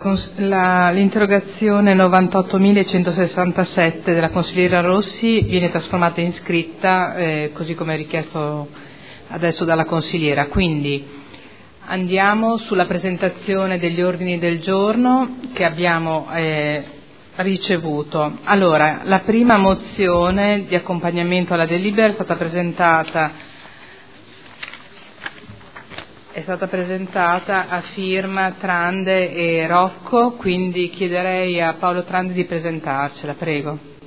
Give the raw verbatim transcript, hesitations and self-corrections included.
Cons- la- L'interrogazione novantottomilacentosessantasette della consigliera Rossi viene trasformata in scritta, eh, così come richiesto adesso dalla consigliera. Quindi andiamo sulla presentazione degli ordini del giorno che abbiamo eh, ricevuto. Allora, la prima mozione di accompagnamento alla delibera è stata presentata È stata presentata a firma Trande e Rocco, quindi chiederei a Paolo Trande di presentarcela, prego.